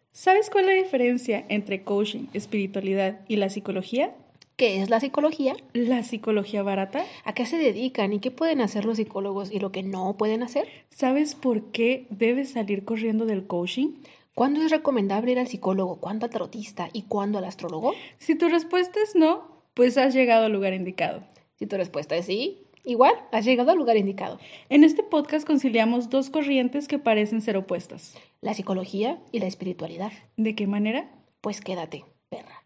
¿Sabes cuál es la diferencia entre coaching, espiritualidad y la psicología? ¿Qué es la psicología? ¿La psicología barata? ¿A qué se dedican y qué pueden hacer los psicólogos y lo que no pueden hacer? ¿Sabes por qué debes salir corriendo del coaching? ¿Cuándo es recomendable ir al psicólogo? ¿Cuándo al tarotista? ¿Y cuándo al astrólogo? Si tu respuesta es no, pues has llegado al lugar indicado. Si tu respuesta es sí, igual has llegado al lugar indicado. En este podcast conciliamos dos corrientes que parecen ser opuestas. La psicología y la espiritualidad. ¿De qué manera? Pues quédate, perra.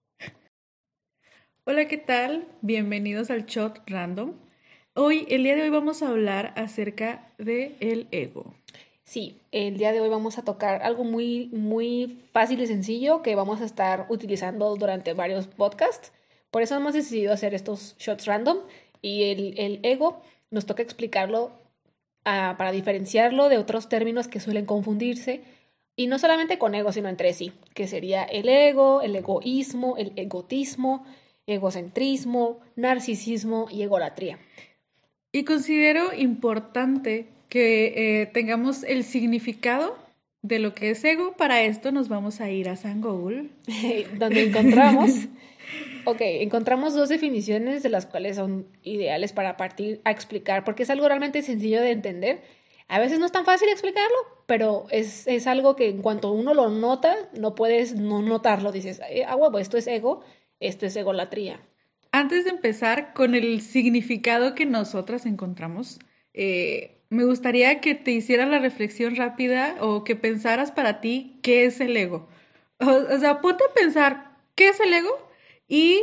Hola, ¿qué tal? Bienvenidos al Shot Random. El día de hoy vamos a hablar acerca del ego. Sí, el día de hoy vamos a tocar algo muy fácil y sencillo que vamos a estar utilizando durante varios podcasts. Por eso hemos decidido hacer estos shots random y el ego nos toca explicarlo para diferenciarlo de otros términos que suelen confundirse y no solamente con ego, sino entre sí, que sería el ego, el egoísmo, el egotismo, egocentrismo, narcisismo y egolatría. Y considero importante que tengamos el significado de lo que es ego. Para esto nos vamos a ir a San Google. Donde encontramos dos definiciones de las cuales son ideales para partir a explicar, porque es algo realmente sencillo de entender. A veces no es tan fácil explicarlo, pero es algo que en cuanto uno lo nota, no puedes no notarlo. Dices, huevo, esto es ego, esto es egolatría. Antes de empezar con el significado que nosotras encontramos, me gustaría que te hicieras la reflexión rápida o que pensaras para ti qué es el ego. O sea, ponte a pensar qué es el ego y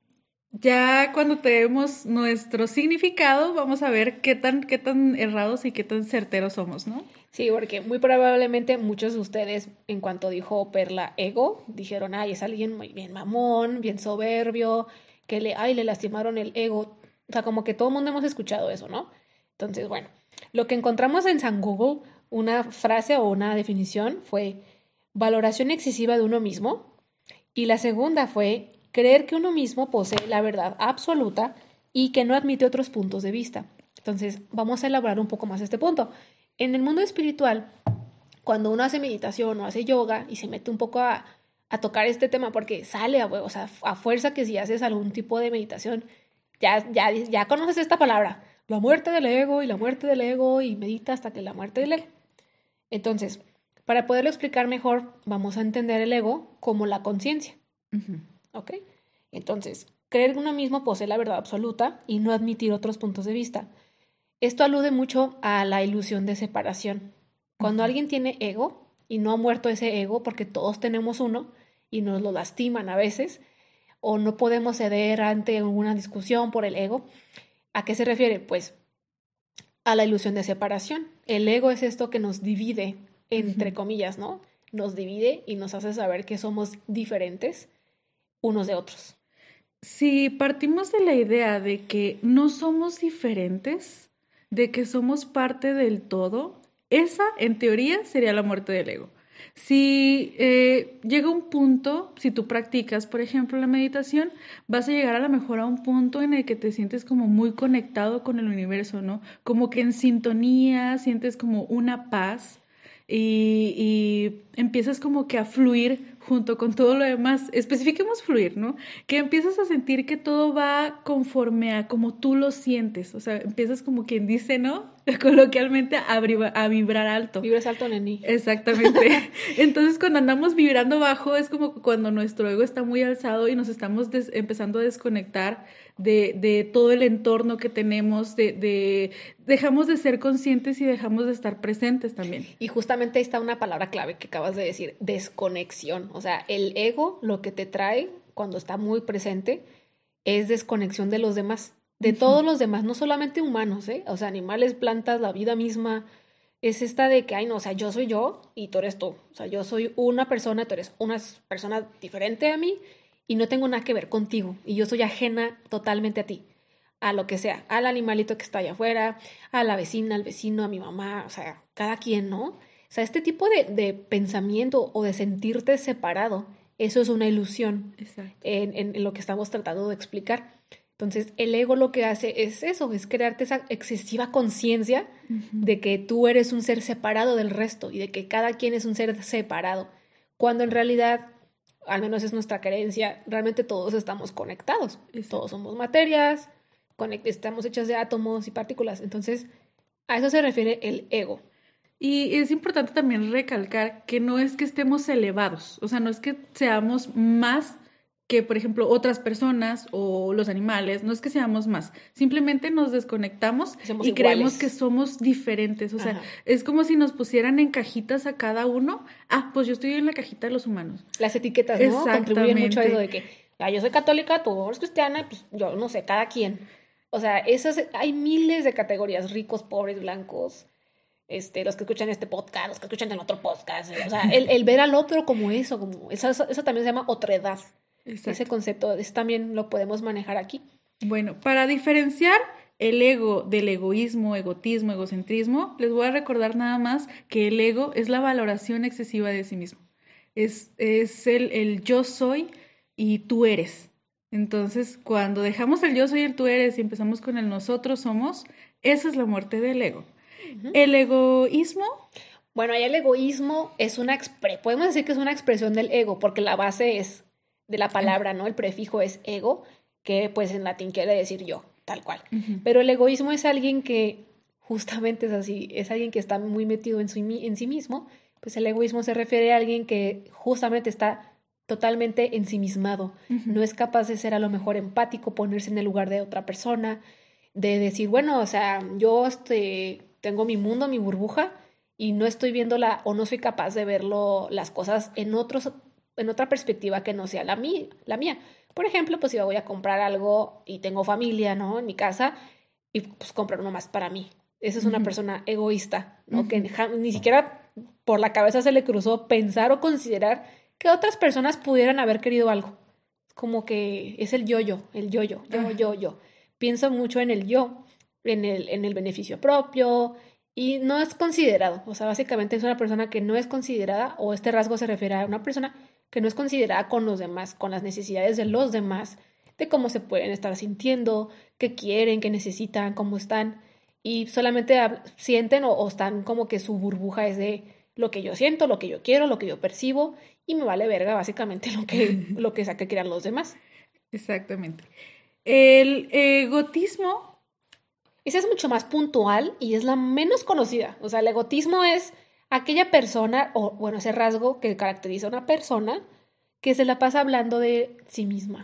ya cuando tenemos nuestro significado vamos a ver qué tan errados y qué tan certeros somos, ¿no? Sí, porque muy probablemente muchos de ustedes, en cuanto dijo Perla ego, dijeron, ay, es alguien muy bien mamón, bien soberbio, que le lastimaron el ego. O sea, como que todo el mundo hemos escuchado eso, ¿no? Entonces, bueno, lo que encontramos en San Google, una frase o una definición fue valoración excesiva de uno mismo. Y la segunda fue creer que uno mismo posee la verdad absoluta y que no admite otros puntos de vista. Entonces, vamos a elaborar un poco más este punto. En el mundo espiritual, cuando uno hace meditación o hace yoga y se mete un poco a tocar este tema, porque sale, o sea, a fuerza que si haces algún tipo de meditación, ya conoces esta palabra, la muerte del ego y la muerte del ego y medita hasta que la muerte del ego. Entonces, para poderlo explicar mejor, vamos a entender el ego como la conciencia. ¿Ok? Entonces, creer que uno mismo posee la verdad absoluta y no admitir otros puntos de vista. Esto alude mucho a la ilusión de separación. Cuando alguien tiene ego y no ha muerto ese ego, porque todos tenemos uno y nos lo lastiman a veces, o no podemos ceder ante una discusión por el ego, ¿a qué se refiere? Pues a la ilusión de separación. El ego es esto que nos divide, entre comillas, ¿no? Nos divide y nos hace saber que somos diferentes unos de otros. Si partimos de la idea de que no somos diferentes, de que somos parte del todo, esa en teoría sería la muerte del ego. Si llega un punto, si tú practicas, por ejemplo, la meditación, vas a llegar a lo mejor a un punto en el que te sientes como muy conectado con el universo, ¿no? Como que en sintonía, sientes como una paz y empiezas como que a fluir junto con todo lo demás. Especifiquemos fluir, ¿no? Que empiezas a sentir que todo va conforme a como tú lo sientes. O sea, empiezas como quien dice, ¿no? Coloquialmente a vibrar alto. Vibras alto, neni. Exactamente. Entonces, cuando andamos vibrando bajo, es como cuando nuestro ego está muy alzado y nos estamos empezando a desconectar de todo el entorno que tenemos, dejamos de ser conscientes y dejamos de estar presentes también. Y justamente ahí está una palabra clave que acabas de decir, desconexión. O sea, el ego lo que te trae cuando está muy presente es desconexión de los demás, de todos los demás, no solamente humanos, ¿eh? O sea, animales, plantas, la vida misma. Es esta de que, ay, no, o sea, yo soy yo y tú eres tú. O sea, yo soy una persona, tú eres una persona diferente a mí y no tengo nada que ver contigo. Y yo soy ajena totalmente a ti, a lo que sea, al animalito que está allá afuera, a la vecina, al vecino, a mi mamá, o sea, cada quien, ¿no? O sea, este tipo de pensamiento o de sentirte separado, eso es una ilusión en lo que estamos tratando de explicar. Entonces, el ego lo que hace es eso, es crearte esa excesiva conciencia de que tú eres un ser separado del resto y de que cada quien es un ser separado. cuando en realidad, al menos es nuestra creencia, realmente todos estamos conectados. Exacto. Todos somos materias, estamos hechas de átomos y partículas. Entonces, a eso se refiere el ego. Y es importante también recalcar que no es que estemos elevados, o sea, no es que seamos más que, por ejemplo, otras personas o los animales, no es que seamos más, simplemente nos desconectamos Somos y creemos iguales. que somos diferentes, o sea, Ajá. es como si nos pusieran en cajitas a cada uno. Ah, pues yo estoy en la cajita de los humanos. Las etiquetas, ¿no? Contribuyen mucho a eso Exactamente. de que, yo soy católica, tú eres cristiana, pues yo no sé, cada quien. O sea, hay miles de categorías, ricos, pobres, blancos, los que escuchan este podcast, los que escuchan el otro podcast. O sea, el ver al otro como eso también se llama otredad. Ese Exacto. concepto, también lo podemos manejar aquí. Bueno, para diferenciar el ego del egoísmo, egotismo, egocentrismo, les voy a recordar nada más que el ego es la valoración excesiva de sí mismo. Es el yo soy y tú eres. Entonces, cuando dejamos el yo soy y el tú eres y empezamos con el nosotros somos, esa es la muerte del ego. Ujú. El egoísmo, Bueno, ahí el egoísmo podemos decir que es una expresión del ego, porque la base es de la palabra, ¿no? El prefijo es ego, que pues en latín quiere decir yo, tal cual. ujú, Pero el egoísmo es alguien que justamente es así, es alguien que está muy metido en sí mismo, pues el egoísmo se refiere a alguien que justamente está totalmente ensimismado, ujú. no es capaz de ser a lo mejor empático, ponerse en el lugar de otra persona, de decir, bueno, o sea, yo tengo mi mundo, mi burbuja, y no estoy viéndola o no soy capaz de verlo las cosas en otra perspectiva que no sea la mía. Por ejemplo, pues si voy a comprar algo y tengo familia, ¿no? En mi casa, y pues comprar uno más para mí. Esa es una Ujú, persona egoísta, ¿no? Que ujú. ni siquiera por la cabeza se le cruzó pensar o considerar que otras personas pudieran haber querido algo. Como que es el yo-yo, Ajá. yo. Pienso mucho en el yo, en el beneficio propio, y no es considerado. O sea, básicamente es una persona que no es considerada, o este rasgo se refiere a una persona que no es considerada con los demás, con las necesidades de los demás, de cómo se pueden estar sintiendo, qué quieren, qué necesitan, cómo están, y solamente sienten o están como que su burbuja es de lo que yo siento, lo que yo quiero, lo que yo percibo, y me vale verga básicamente lo que sea que quieran los demás. Exactamente. El egotismo, Esa es mucho más puntual y es la menos conocida. O sea, el egotismo es aquella persona, o bueno, ese rasgo que caracteriza a una persona que se la pasa hablando de sí misma.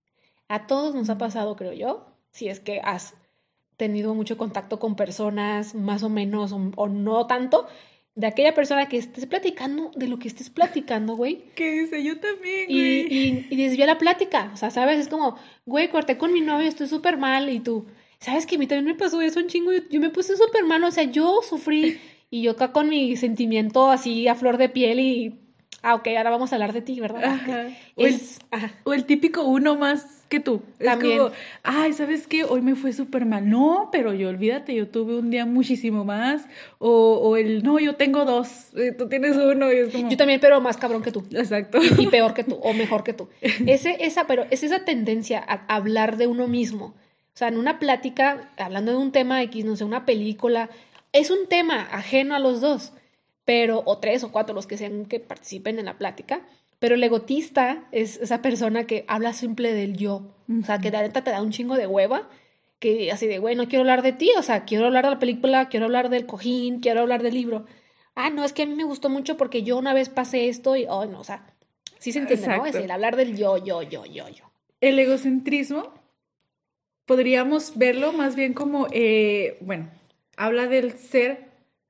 A todos nos ha pasado, creo yo, si es que has tenido mucho contacto con personas más o menos o no tanto, de aquella persona que estés platicando de lo que estés platicando, güey, que dice yo también, y, güey. y desvía la plática. O sea, ¿sabes? Es como, güey, corté con mi novio, estoy súper mal. Y tú, ¿sabes que a mí también me pasó eso un chingo? Yo me puse súper mal, o sea, yo sufrí. Y yo acá con mi sentimiento así a flor de piel y... Ah, ok, ahora vamos a hablar de ti, ¿verdad? Ah, ok. Ajá. O el, Ajá, o el típico uno más que tú. Es como, también. ay, ¿sabes qué? Hoy me fue súper mal. No, pero yo olvídate, yo tuve un día muchísimo más. O el, no, yo tengo dos, tú tienes uno. Y es Yo como, también, pero más cabrón que tú. exacto. Y peor que tú, o mejor que tú. Pero es esa tendencia a hablar de uno mismo. O sea, en una plática, hablando de un tema X, no sé, una película, es un tema ajeno a los dos, pero, o tres o cuatro, los que sean que participen en la plática, pero el egotista es esa persona que habla simple del yo. O sea, que Ujú. la neta te da un chingo de hueva, que así de, güey, no quiero hablar de ti, o sea, quiero hablar de la película, quiero hablar del cojín, quiero hablar del libro. Ah, no, es que a mí me gustó mucho porque yo una vez pasé esto y, oh, no, o sea, sí se entiende, ¿no? Es Exacto. el hablar del yo. El egocentrismo podríamos verlo más bien como, bueno, habla del ser,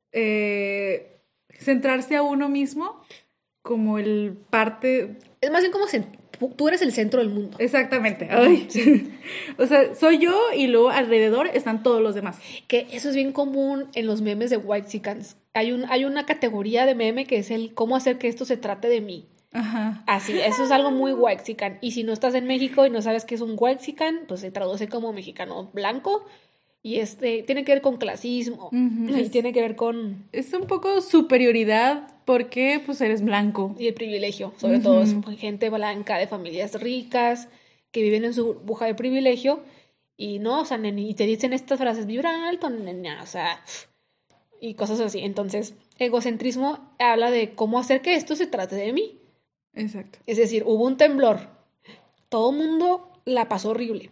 centrarse a uno mismo como el parte. Es más bien como tú eres el centro del mundo. Exactamente. Ujú, Ay. sí. O sea, soy yo y luego alrededor están todos los demás. Que eso es bien común en los memes de Whitexicans. Hay una categoría de meme que es el cómo hacer que esto se trate de mí. Ajá. Así, eso es algo muy Whitexican. Y si no estás en México y no sabes qué es un Whitexican, pues se traduce como mexicano blanco. Y tiene que ver con clasismo. Ujú, Y tiene que ver con es un poco superioridad porque pues eres blanco. y el privilegio. Sobre todo es Ujú. gente blanca de familias ricas que viven en su burbuja de privilegio. Y no, o sea, y te dicen estas frases, vibra alto, nena, o sea, y cosas así. Entonces, egocentrismo habla de cómo hacer que esto se trate de mí. Exacto. Es decir, hubo un temblor, todo el mundo la pasó horrible,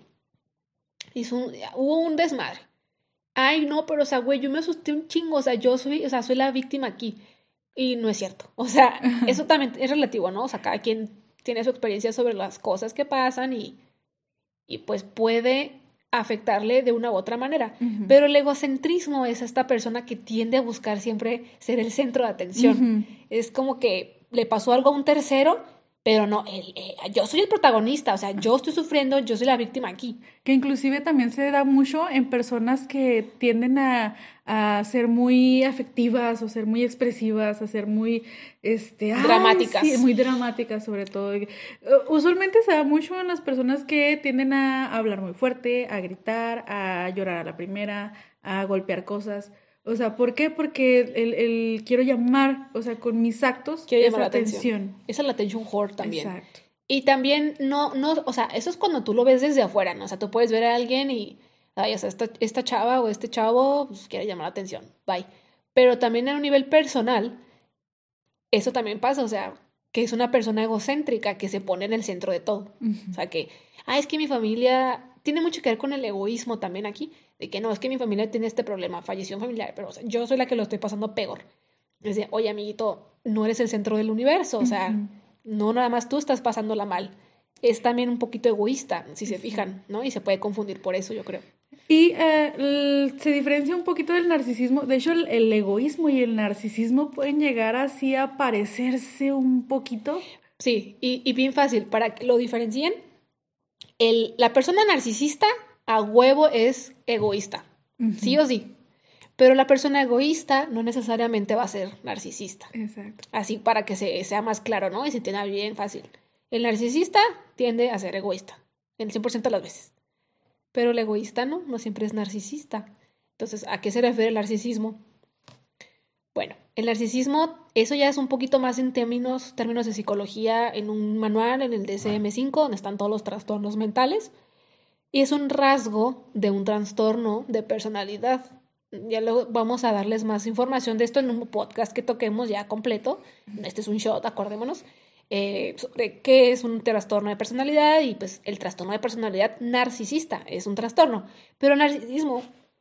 hubo un desmadre. Ay, no, pero o sea, güey, yo me asusté un chingo, o sea, soy la víctima aquí. Y no es cierto. O sea, eso también es relativo, ¿no? O sea, cada quien tiene su experiencia sobre las cosas que pasan y pues puede afectarle de una u otra manera. Ujú. Pero el egocentrismo es esta persona que tiende a buscar siempre ser el centro de atención. Ujú. Es como que le pasó algo a un tercero, pero no, yo soy el protagonista, o sea, yo estoy sufriendo, yo soy la víctima aquí. Que inclusive también se da mucho en personas que tienden a ser muy afectivas o ser muy expresivas, a ser muy, ay, sí, Dramáticas. muy dramáticas sobre todo. Usualmente se da mucho en las personas que tienden a hablar muy fuerte, a gritar, a llorar a la primera, a golpear cosas. O sea, ¿por qué? Porque quiero llamar, o sea, con mis actos, Quiero llamar esa la atención. atención. Esa es la attention whore también. Exacto. Y también o sea, eso es cuando tú lo ves desde afuera, ¿no? O sea, tú puedes ver a alguien y, ay, o sea, esta chava o este chavo, pues quiere llamar la atención, bye. Pero también en un nivel personal, eso también pasa, o sea, que es una persona egocéntrica que se pone en el centro de todo. O Ujú. sea, que, es que mi familia tiene mucho que ver con el egoísmo también aquí, de que no, es que mi familia tiene este problema, falleció un familiar, pero o sea, yo soy la que lo estoy pasando peor. Es de, oye, amiguito, no eres el centro del universo, o sea, Ujú. no nada más tú estás pasándola mal. Es también un poquito egoísta, si se Exacto. fijan, ¿no? Y se puede confundir por eso, yo creo. Y se diferencia un poquito del narcisismo. De hecho, el egoísmo y el narcisismo pueden llegar así a parecerse un poquito. Sí, y bien fácil, para que lo diferencien, la persona narcisista a huevo es egoísta, sí Ujú. o sí. Pero la persona egoísta no necesariamente va a ser narcisista. Exacto. Así para que sea más claro, ¿no? Y se entienda bien fácil. El narcisista tiende a ser egoísta, en el 100% de las veces. Pero el egoísta no siempre es narcisista. Entonces, ¿a qué se refiere el narcisismo? Bueno, el narcisismo, eso ya es un poquito más en términos de psicología, en un manual, en el DSM-5, donde están todos los trastornos mentales. Y es un rasgo de un trastorno de personalidad. Ya luego vamos a darles más información de esto en un podcast que toquemos ya completo. Este es un shot, acordémonos, sobre qué es un trastorno de personalidad y pues el trastorno de personalidad narcisista es un trastorno. Pero el narcisismo,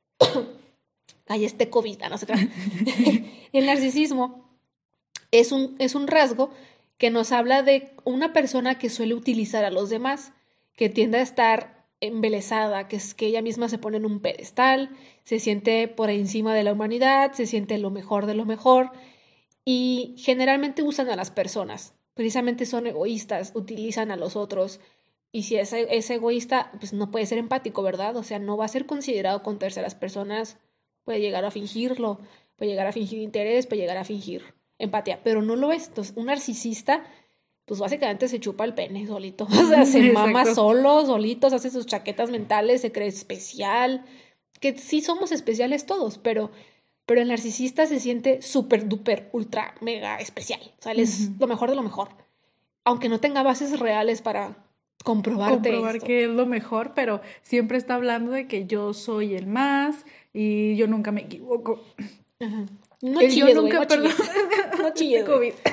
ay, este COVID, no sé qué. El narcisismo es un rasgo que nos habla de una persona que suele utilizar a los demás, que tiende a estar embelesada, que es que ella misma se pone en un pedestal, se siente por encima de la humanidad, se siente lo mejor de lo mejor y generalmente usan a las personas. Precisamente son egoístas, utilizan a los otros y si es egoísta, pues no puede ser empático, ¿verdad? O sea, no va a ser considerado con terceras personas, puede llegar a fingirlo, puede llegar a fingir interés, puede llegar a fingir empatía, pero no lo es. Entonces, un narcisista, pues básicamente se chupa el pene solito, o sea, se mama Exacto. solo, solitos, hace sus chaquetas mentales, se cree especial, que sí somos especiales todos, pero el narcisista se siente súper, duper, ultra, mega especial, o sea, él es Ujú. lo mejor de lo mejor, aunque no tenga bases reales para comprobarte Comprobar esto. que es lo mejor, pero siempre está hablando de que yo soy el más y yo nunca me equivoco. Ajá. No El yo chilles, güey, no nunca, perdón, chilles. No este chilles, güey. COVID.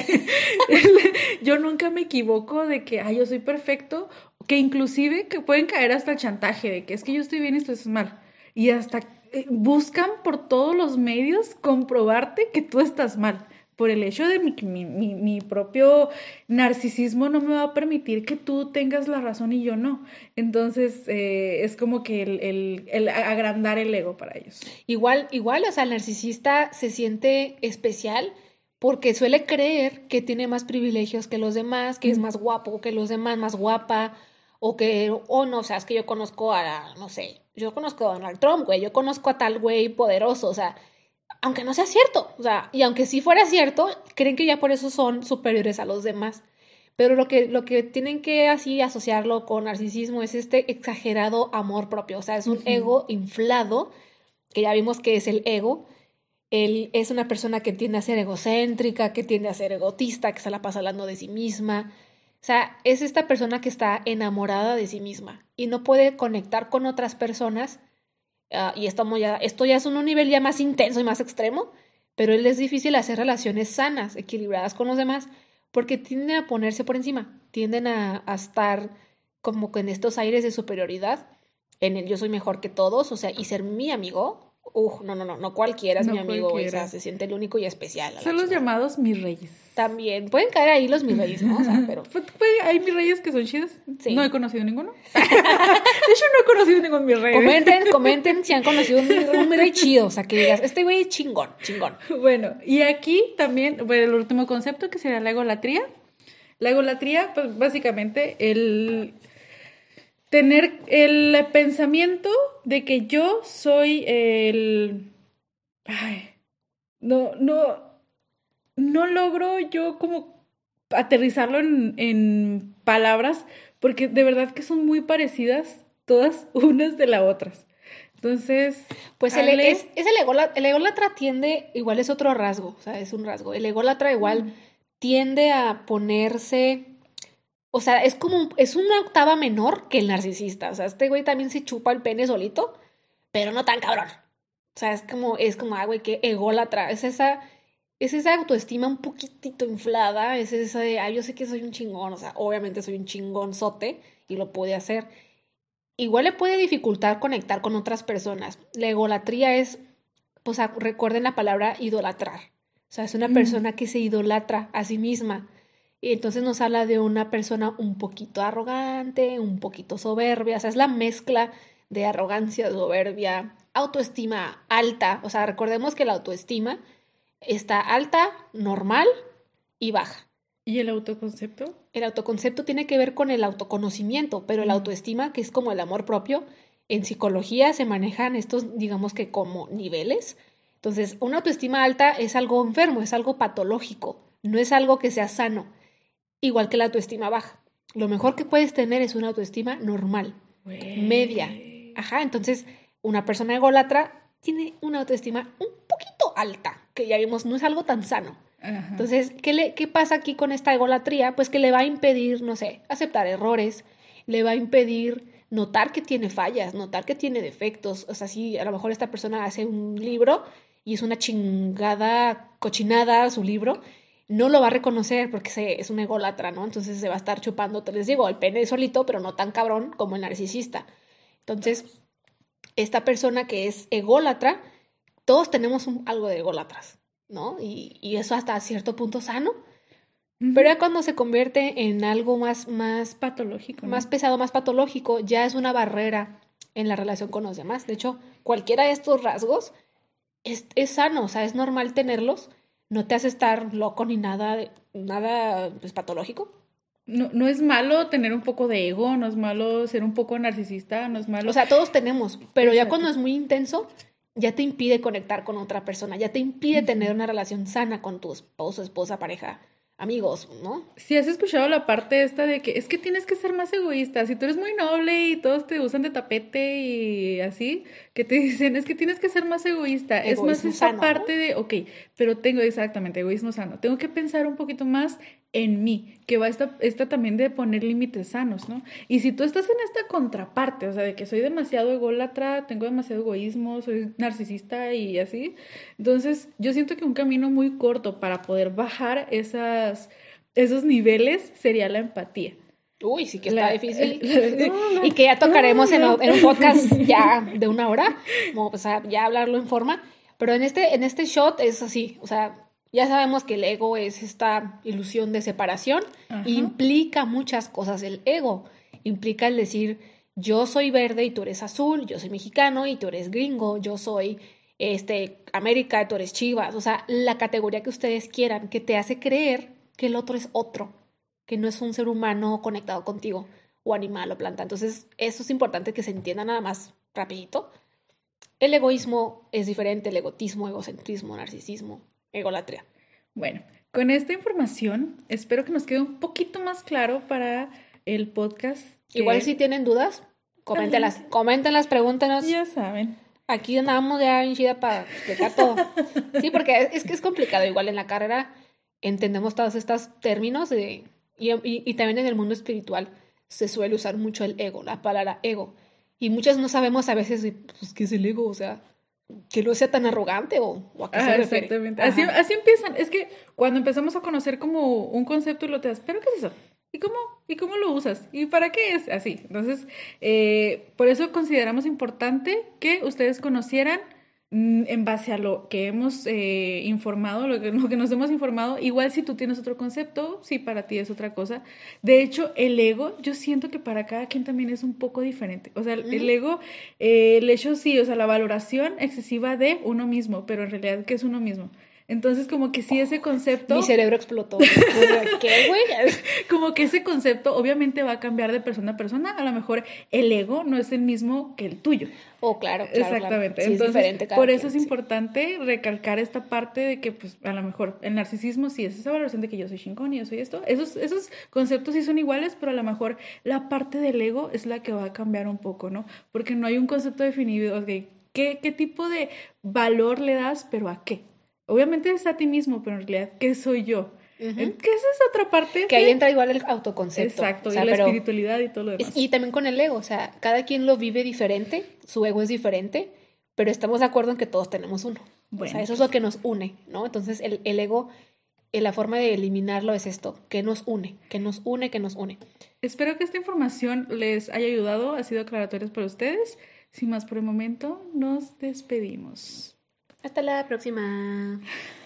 Yo nunca me equivoco de que, ay, yo soy perfecto, que inclusive que pueden caer hasta el chantaje de que es que yo estoy bien y tú estás mal. Y hasta buscan por todos los medios comprobarte que tú estás mal. Por el hecho de mi propio narcisismo no me va a permitir que tú tengas la razón y yo no. Entonces, es como que el agrandar el ego para ellos. Igual, o sea, el narcisista se siente especial porque suele creer que tiene más privilegios que los demás, que es Mm. más guapo que los demás, más guapa, o no, o sea, es que yo conozco no sé, yo conozco a Donald Trump, güey, yo conozco a tal güey poderoso, o sea, aunque no sea cierto, o sea, y aunque sí fuera cierto, creen que ya por eso son superiores a los demás. Pero lo que tienen que así asociarlo con narcisismo es este exagerado amor propio, o sea, es un Ujú. ego inflado, que ya vimos que es el ego. Él es una persona que tiende a ser egocéntrica, que tiende a ser egotista, que se la pasa hablando de sí misma. O sea, es esta persona que está enamorada de sí misma y no puede conectar con otras personas. Y esto ya es un nivel ya más intenso y más extremo, pero él es difícil hacer relaciones sanas, equilibradas con los demás, porque tienden a ponerse por encima, tienden a estar como que en estos aires de superioridad, en el yo soy mejor que todos, o sea, y ser mi amigo, no cualquiera es mi No amigo, güey, o sea, cualquiera. se siente el único y especial a la Son los chingada. llamados mis reyes. También, pueden caer ahí los mis reyes, ¿no? O sea, pero Hay mis reyes que son chidos. Sí. No he conocido ninguno. De hecho, no he conocido ningún mis reyes. comenten si han conocido un mi rey chido, o sea, que digas, este güey es chingón. Bueno, y aquí también, bueno, el último concepto que sería la egolatría. La egolatría, pues básicamente, el tener el pensamiento de que yo soy el... Ay, no logro yo como aterrizarlo en palabras, porque de verdad que son muy parecidas todas unas de las otras. Entonces, Pues Ale, el ególatra tiende, igual es otro rasgo, o sea, es un rasgo. El ególatra igual tiende a ponerse, o sea, es una octava menor que el narcisista. O sea, este güey también se chupa el pene solito, pero no tan cabrón. O sea, ah, güey, qué ególatra. Es esa autoestima un poquitito inflada, es esa de, ah, yo sé que soy un chingón, o sea, obviamente soy un chingonzote y lo pude hacer. Igual le puede dificultar conectar con otras personas. La egolatría es, pues recuerden la palabra idolatrar. O sea, es una persona que se idolatra a sí misma. Y entonces nos habla de una persona un poquito arrogante, un poquito soberbia. O sea, es la mezcla de arrogancia, soberbia, autoestima alta. O sea, recordemos que la autoestima está alta, normal y baja. ¿y el autoconcepto? El autoconcepto tiene que ver con el autoconocimiento, pero la autoestima, que es como el amor propio, en psicología se manejan estos, digamos que como niveles. Entonces, una autoestima alta es algo enfermo, es algo patológico, no es algo que sea sano, igual que la autoestima baja. Lo mejor que puedes tener es una autoestima normal, media. Ajá, entonces, una persona ególatra tiene una autoestima un poquito alta, que ya vimos, no es algo tan sano. Ajá. Entonces, ¿qué pasa aquí con esta egolatría? Pues que le va a impedir, no sé, aceptar errores, le va a impedir notar que tiene fallas, notar que tiene defectos. O sea, si a lo mejor esta persona hace un libro y es una chingada cochinada su libro, no lo va a reconocer porque es un ególatra, ¿no? Entonces se va a estar chupando, te les digo, el pene solito, pero no tan cabrón como el narcisista. Entonces, esta persona que es ególatra, todos tenemos algo de ególatras, ¿no? Y eso hasta cierto punto sano, pero ya cuando se convierte en algo más patológico, ¿no? más pesado, más patológico, ya es una barrera en la relación con los demás. De hecho, cualquiera de estos rasgos es sano, o sea, es normal tenerlos, no te hace estar loco ni nada pues, patológico. No es malo tener un poco de ego, no es malo ser un poco narcisista, no es malo. O sea, todos tenemos, pero ya Exacto. cuando es muy intenso, ya te impide conectar con otra persona, ya te impide tener una relación sana con tu esposo, esposa, pareja, amigos, ¿no? Si has escuchado la parte esta de que es que tienes que ser más egoísta, si tú eres muy noble y todos te usan de tapete y así, que te dicen es que tienes que ser más egoísta, es más Egoísmo esa sano, parte ¿no? de, ok, pero tengo exactamente egoísmo sano, tengo que pensar un poquito más en mí, que va esta también de poner límites sanos, ¿no? Y si tú estás en esta contraparte, o sea, de que soy demasiado ególatra, tengo demasiado egoísmo, soy narcisista y así, entonces yo siento que un camino muy corto para poder bajar esos niveles sería la empatía. Uy, sí que está difícil. No, Y que ya tocaremos no. en un podcast ya de 1 hora, como, o sea, ya hablarlo en forma. Pero en este shot es así, o sea, ya sabemos que el ego es esta ilusión de separación. Ajá. Implica muchas cosas el ego. Implica el decir, yo soy verde y tú eres azul, yo soy mexicano y tú eres gringo, yo soy América y tú eres Chivas. O sea, la categoría que ustedes quieran, que te hace creer que el otro es otro, que no es un ser humano conectado contigo, o animal o planta. Entonces, eso es importante que se entienda nada más rapidito. El egoísmo es diferente, el egotismo, egocentrismo, narcisismo, egolatría. Bueno, con esta información espero que nos quede un poquito más claro para el podcast. Igual si tienen dudas, coméntenlas, pregúntenos. Ya saben. Aquí andamos ya en chida para explicar todo. Sí, porque es que es complicado. Igual en la carrera entendemos todos estos términos y también en el mundo espiritual se suele usar mucho el ego, la palabra ego. Y muchas no sabemos a veces, pues, ¿qué es el ego? O sea, que no sea tan arrogante o a qué se refiere. Exactamente. Ajá. Así empiezan. Es que cuando empezamos a conocer como un concepto y lo te das, ¿pero qué es eso? ¿Y cómo? ¿Y cómo lo usas? ¿Y para qué es? Así. Entonces, por eso consideramos importante que ustedes conocieran en base a lo que hemos informado, lo que nos hemos informado. Igual si tú tienes otro concepto, si para ti es otra cosa. De hecho, el ego, yo siento que para cada quien también es un poco diferente. O sea, el ego, el hecho sí, o sea, la valoración excesiva de uno mismo, pero en realidad, ¿qué es uno mismo? Entonces, como que sí ese concepto... Mi cerebro explotó. ¿Qué, güey? Como que ese concepto obviamente va a cambiar de persona a persona. A lo mejor el ego no es el mismo que el tuyo. Oh, claro. Exactamente. Sí, Entonces, es diferente cada por eso quien, es sí. importante recalcar esta parte de que, pues, a lo mejor el narcisismo sí es esa valoración de que yo soy chingón y yo soy esto. Esos conceptos sí son iguales, pero a lo mejor la parte del ego es la que va a cambiar un poco, ¿no? Porque no hay un concepto definido de qué tipo de valor le das, pero a qué. Obviamente es a ti mismo, pero en realidad, ¿qué soy yo? Ujú. Que esa es otra parte Que ahí entra igual el autoconcepto. Exacto, O sea, y la pero espiritualidad y todo lo demás. y también con el ego, o sea, cada quien lo vive diferente, su ego es diferente, pero estamos de acuerdo en que todos tenemos uno. O Bueno, sea, eso es pues, lo que nos une, ¿no? Entonces, el ego, la forma de eliminarlo es esto, que nos une, que nos une, que nos une. espero que esta información les haya ayudado, ha sido aclaratoria para ustedes. Sin más por el momento, nos despedimos. Hasta la próxima.